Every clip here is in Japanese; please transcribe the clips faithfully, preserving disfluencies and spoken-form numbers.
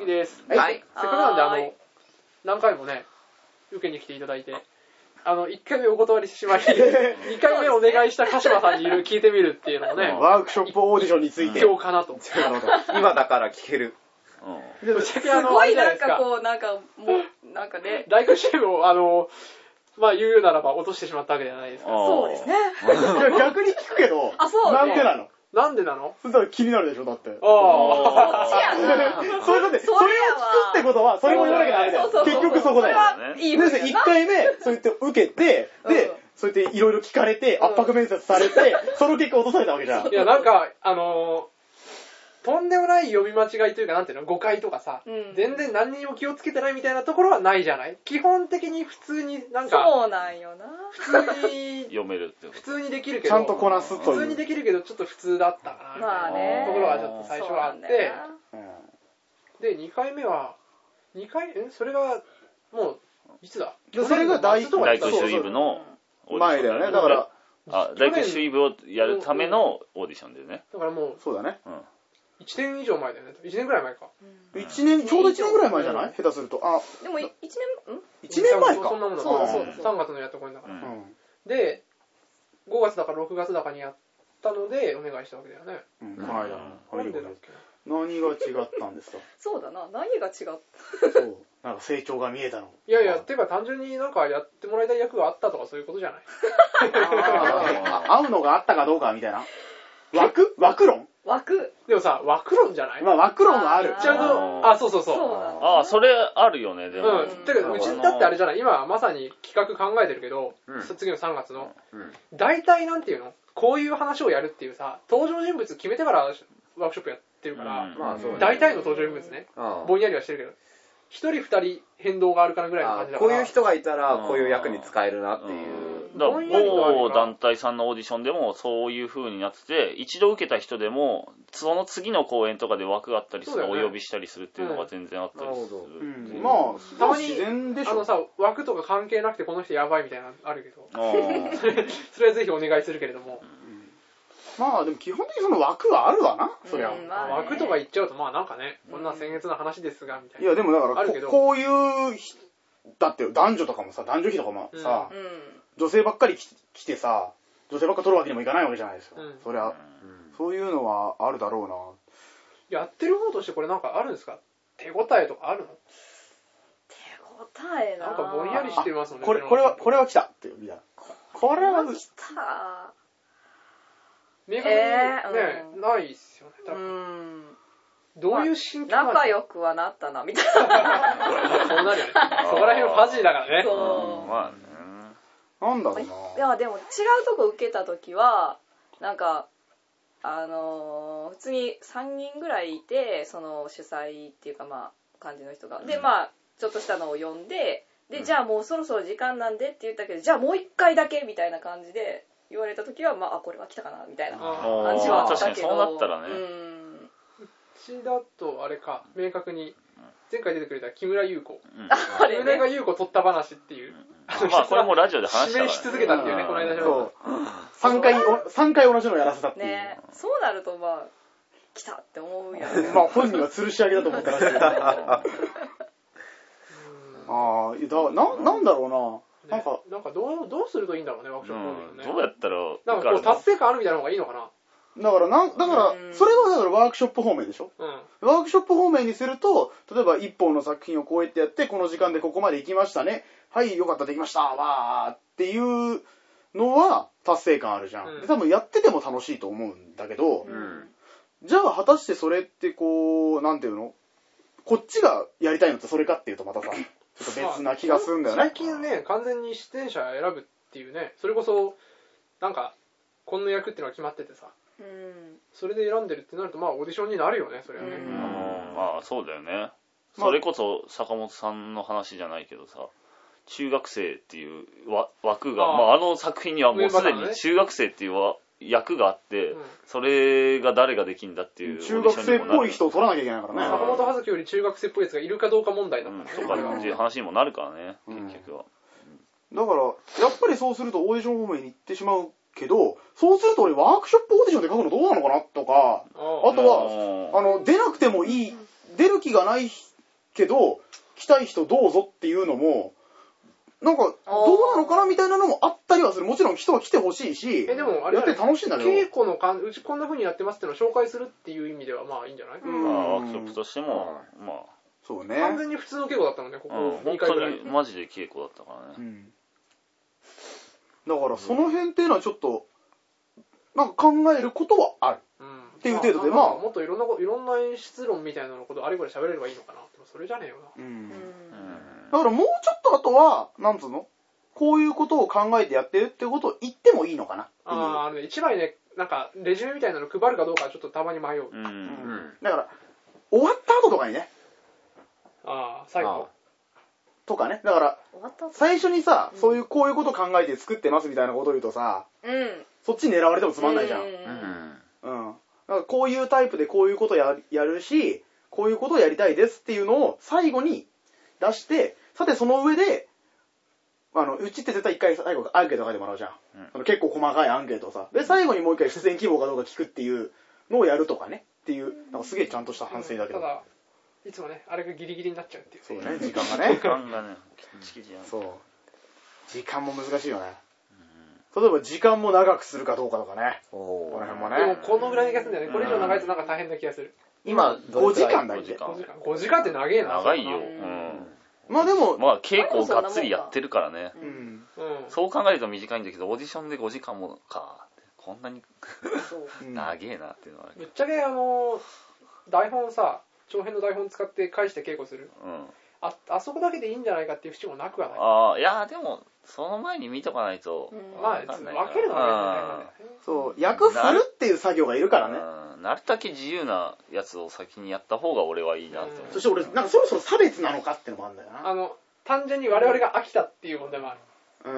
です。 はい。 せっかくなんで、あの、何回もね、受けに来ていただいて、あの、いっかいめお断りしてしまい、にかいめお願いした鹿島さんにいろいろ聞いてみるっていうのをね、 ワークショップオーディションについて。 今日かなと。 今だから聞ける。 ぶっちゃけすごいなんかこう、なんかもう、なんかね。 ライクシェームを、あの、まあ言うならば落としてしまったわけじゃないですか。 そうですね。 逆に聞くけど、 あ、そうなんでなのなんでなの？ そしたら気になるでしょ、だって。あああ。そっちやな。 それだって、それを聞くってことは、それも言わなきゃダメだよ。結局そこだよ。 いいですね。 いっかいめ、そう言って受けて、で、そう言っていろいろ聞かれて、圧迫面接されて、その結果落とされたわけじゃん。 いや、なんか、あのとんでもない読み間違いというか、なんていうの、誤解とかさ、うん、全然何にも気をつけてないみたいなところはないじゃない？基本的に普通になんか、 そうなんよな。 普通に、 読めるってこと。 普通にできるけど、 ちゃんとこなすという。 普通にできるけど、ちょっと普通だったかな、 まあね。 ところはちょっと最初はあって、で、にかいめは、にかい、えそれが、もう、いつだ？ それが大工習イブの前だよね。だから、 あ、大工習イブをやるためのオーディションだよね。 だからもう、 そうだね。 うん。 いちねん以上前だよね。いちねんぐらい前か。 いちねん、ちょうどいちねんぐらい前じゃない？下手すると。あ、 でもいちねん、ん ? いちねんまえか。 そんなもんだ。 そうだそうだ。 さんがつのやった公演だから。で、ごがつだかろくがつだかにやったので、お願いしたわけだよね。 うん、この間。 なんでだっけ？ 何が違ったんですか？ そうだな。何が違った？そう。 なんか成長が見えたの。 いやいや、てか単純になんかやってもらいたい役があったとかそういうことじゃない？ 合うのがあったかどうかみたいな。枠？枠論？ 枠。 でもさ、枠論じゃない？ まあ枠論はある。 ちゃんと、あ、そうそうそう。 ああ、それあるよね、でも。 うん。だけど、うちだってあれじゃない？今まさに企画考えてるけど、次のさんがつの。大体なんていうの？こういう話をやるっていうさ、登場人物決めてからワークショップやってるから、大体の登場人物ね、ぼんやりはしてるけど、一人二人変動があるかなぐらいの感じだから。 こういう人がいたら、こういう役に使えるなっていう。 だから某団体さんのオーディションでもそういう風になってて、一度受けた人でもその次の公演とかで枠があったりする、お呼びしたりするっていうのが全然あったりする、 うんうん、まあたまにあのさ、枠とか関係なくてこの人やばいみたいなのあるけどそれはぜひお願いするけれども、 うん、まあでも基本的にその枠はあるわな、そりゃ、 うんまあね、枠とか言っちゃうとまあなんかね、こんな僭越な話ですがみたいな、 いやでもだからこ, こういうだって男女とかもさ、男女比とかもさ、うん女性ばっかり来てさ、女性ばっか取るわけにもいかないわけじゃないですか。うん、そりゃ、うん、そういうのはあるだろうな。やってる方としてこれなんかあるんですか？手応えとかあるの？ 手応えな。 なんかぼんやりしてますもんね。 これこれはこれは来たっていうみたいな。これは来た。 明確にね、えーうん、ないっすよね。多分。うんどういう心境なんですか？仲良くはなったなみたいな。 そうなるよね。そこら辺はファジーだからね。 そう。 まあね。 なんだろうな。 いやでも違うとこ受けた時はなんかあのー、普通にさんにんぐらいいて、その主催っていうかまあ感じの人が、うん、でまあちょっとしたのを呼んで、で、うん、じゃあもうそろそろ時間なんでって言ったけど、じゃあもう一回だけみたいな感じで言われた時はまああこれは来たかなみたいな感じはあったけど、 確かにそうなったらね。 うんうちだとあれか、明確に前回出てくれた木村優子、 うん、あれね、 木村が優子取った話っていう、 うん、まあこれもラジオで話したから、 ね、指名し続けたっていうね、この間じゃそうさんかいさんかい同じのやらせたっていうね。そうなるとまあ来たって思うやん。 まあ本人は吊るし上げだと思ったらしいけどああだななんだろうな、ね、なんかなんかどうどうするといいんだろうね、ワークショップ、ね、 うん、どうやったらなんかこう達成感あるみたいな方がいいのかな。 だからなんだからそれはだからワークショップ方面でしょ、うん、ワークショップ方面にすると、例えば一本の作品をこうやってやって、この時間でここまで行きましたね、はいよかったできましたわーっていうのは達成感あるじゃん、うん、で多分やってても楽しいと思うんだけど、うん、じゃあ果たしてそれってこうなんていうの、こっちがやりたいのってそれかっていうとまたさちょっと別な気がするんだよね。 最近ね完全に出演者選ぶっていうね、それこそなんかこんな役っていうのが決まっててさ、うん、それで選んでるってなるとまあオーディションになるよね、それはね。 うん、まあそうだよね。それこそ坂本さんの話じゃないけどさ、中学生っていう枠が、あ, まあ、あの作品にはもうすでに中学生っていう役があって、うん、それが誰ができんだっていう中学生っぽい人を取らなきゃいけないからね。 坂本葉月より中学生っぽいやつがいるかどうか問題だったね、 うん、とかっていう話にもなるからね、うん、結局は、 うん、だからやっぱりそうするとオーディション方面に行ってしまうけど、そうすると俺ワークショップオーディションで書くのどうなのかなとか、あとはあの出なくてもいい、出る気がないけど来たい人どうぞっていうのもなんかどうなのかなみたいなのもあったりはする。もちろん人は来てほしいし、 えでもあれやって楽しいんだけど、 稽古のかんうちこんな風にやってますっていうのを紹介するっていう意味ではまあいいんじゃない？ まあワークショップとしても、まあそうね。 完全に普通の稽古だったのね、ここにかいぐらい。 本当にマジで稽古だったからね。 うん、だからその辺っていうのはちょっとなんか考えることはある。うん、っていう程度で、まあ、まあ、 もっといろんな、いろんな演出論みたいなのことあれこれ喋れればいいのかな。でもそれじゃねえよな。うん。 だからもうちょっとあとは、なんつうのこういうことを考えてやってるってことを言ってもいいのかなっていう。 ああ、あのね、一枚ね、なんか、レジュメみたいなの配るかどうかちょっとたまに迷う。うん。うん、 だから、終わった後とかにね。 ああ、最後。 とかね。だから、最初にさ、うん、そういう、こういうこと考えて作ってますみたいなことを言うとさ、うん、そっちに狙われてもつまんないじゃん。うん。うん。だからこういうタイプでこういうことや、やるし、こういうことをやりたいですっていうのを最後に出して、さてその上で、あの、うちって絶対一回最後アンケート書いてもらうじゃん。うん、あの結構細かいアンケートをさ。で、最後にもう一回出演希望かどうか聞くっていうのをやるとかね。っていう、なんかすげえちゃんとした反省だけど。 うん、ただ、いつもね、あれがギリギリになっちゃうっていう。 そうね、時間がね。 時間がね、きちきちやん。 そう。時間も難しいよね。例えば時間も長くするかどうかとかね。この辺もね。 でもこのぐらいの気がするんだよね。これ以上長いとなんか大変な気がする。 今、ごじかんだっけ？ ごじかん。ごじかんって長えな。 長いよ。うん。 まあでも、 まあ稽古をがっつりやってるからね。 うん。 そう考えると短いんだけど、オーディションでごじかんもか。こんなに長えなっていうのは。 ぶっちゃけあの、台本さ、長編の台本使って返して稽古する。うん。あ、あそこだけでいいんじゃないかっていう節もなくはない。 ああ、いやでも、その前に見とかないと。 うん、まあ、分けるのはね。そう、役振るっていう作業がいるからね。 なるだけ自由なやつを先にやった方が俺はいいなって思う。 そして俺、なんかそろそろ差別なのかってのもあるんだよな。 あの、単純に我々が飽きたっていう問題もある。うん。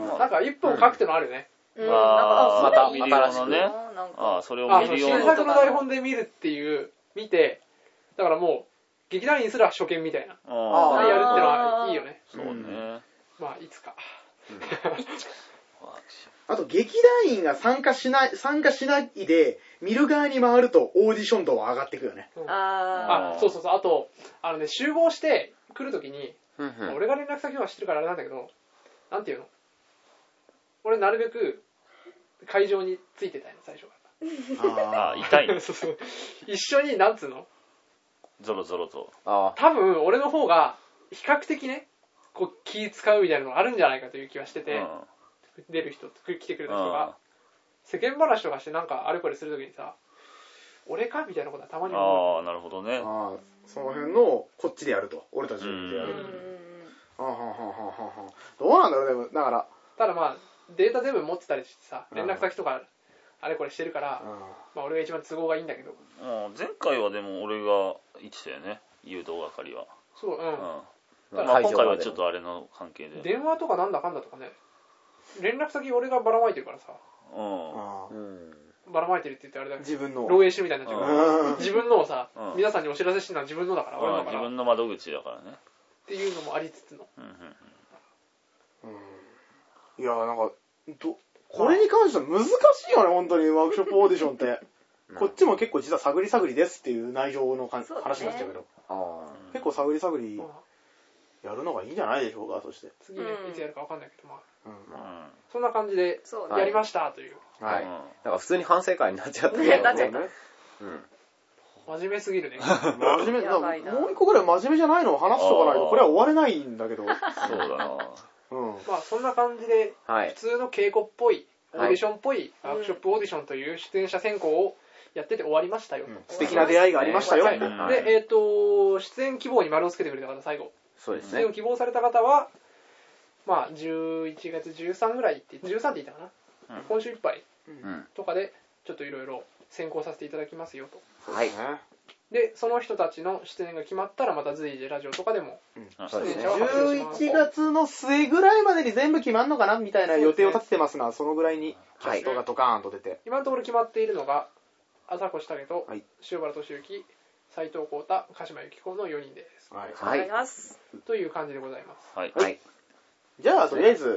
なんか一本書くってのあるね。 うん。ああ、また見る用のね。ああ、それを見る用の。 新作の台本で見るっていう、見て、だからもう、劇団員すら初見みたいな。ああ。やるってのはいいよね。 そうね。 まあ、いつか。 あと、劇団員が参加しない、参加しないで、見る側に回るとオーディション度は上がっていくよね。 うん、ああ、そうそうそう。あと、あのね、集合して来るときに、俺が連絡先は知ってるからあれなんだけど、なんていうの俺なるべく会場についてたいの、最初から。ああ、痛いの。 そうそう。一緒に、なんつうのゾロゾロと。 多分、俺の方が、比較的ね、こう気使うみたいなのがあるんじゃないかという気はしてて、うん、出る人、来てくれた人が、世間話とかしてなんかあれこれするときにさ、俺かみたいなことはたまに思う。 ああ、なるほどね。 あその辺のこっちでやると、俺たちでやる。あははははは。どうなんだろうでもだから。 ただまあデータ全部持ってたりしてさ、連絡先とかあれこれしてるから、まあ俺が一番都合がいいんだけど。 前回はでも俺が言ってたよね、誘導係は。 そう、うん。 うん、まあ今回はちょっとあれの関係で。 電話とかなんだかんだとかね、連絡先俺がばらまいてるからさ。うん。ばらまいてるって言ってあれだけど、 自分の漏洩してみたいになっちゃう。自分のをさ、うん、皆さんにお知らせしてるのは自分のだから、俺のだから。 自分の窓口だからね。 っていうのもありつつの。うんうんうん、いやなんかどこれに関しては難しいよね本当にワークショップオーディションって。こっちも結構実は探り探りですっていう内情のか、ね、話になっちゃうけど、あ結構探り探りやるのがいいんじゃないでしょうか。そして次ね、いつやるか分かんないけど、まあ、うん、そんな感じでやりましたという。 はい。はい、だから普通に反省会になっちゃったけど、 ね、なっちゃった。 うん。 真面目すぎるね。 真面目だ。もう一個ぐらい真面目じゃないのを話しとかないとこれは終われないんだけど。 そうだな。 うん。まあそんな感じで、はい、普通の稽古っぽいオーディションっぽいワークショップオーディションという出演者選考をやってて終わりましたよ。うん、 素敵な出会いがありましたよ。 はい、で、えっ、ー、と出演希望に丸をつけてくれた方最後。 そうですね。 出演を希望された方は、まあじゅういちがつじゅうさんぐらいってじゅうさんって言ったかな。うん、今週いっぱいとかでちょっといろいろ選考させていただきますよと。 はい。 でその人たちの出演が決まったらまた随時ラジオとかでも出演者を発表します。じゅういちがつの末ぐらいまでに全部決まるのかなみたいな予定を立ててますが、そのぐらいにキャストがドカーンと出て、 今のところ決まっているのが朝越武と塩原俊之、斉藤浩太、鹿島由紀子のよにんです。 はい。はい。 という感じでございます。 はい。はい、 じゃあとりあえず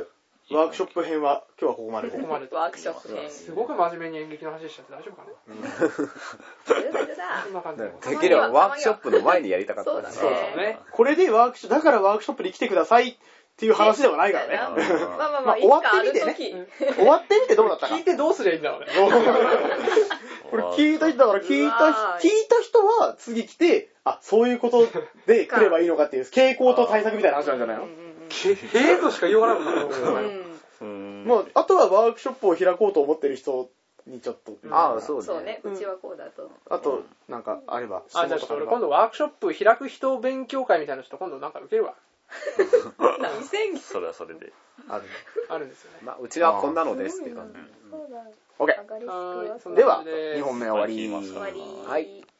ワークショップ編は今日はここまでで。 ここまで。 ワークショップ編。 すごく真面目に演劇の話しちゃって大丈夫かな。 大丈夫だ。 そんな感じで。 できればワークショップの前にやりたかったそうだそうだね。 これでワークショップ、だからワークショップに来てくださいっていう話ではないからね。 まあまあまあ、 終わってみてね。終わってみてどうだったか。 聞いてどうすりゃいいんだろうね。 これ聞いた人だから聞いた、聞いた人は次来て、あ、そういうことで来ればいいのかっていう傾向と対策みたいな話なんじゃないの？ へえとしか言いようがなくなる。 まあ、あとはワークショップを開こうと思ってる人にちょっと。 ああ、そうね。 そうね。うちはこうだと。 あと、なんかあれば。 あ、じゃあちょっと俺今度ワークショップ開く人勉強会みたいなのちょっと今度なんか受けるわ。 何宣言それはそれで。 ある。 あるんですよね。 まあ、うちはこんなのですっていう感じ。 そうだ。 オッケー。では、にほんめ終わり。 終わり。 はい。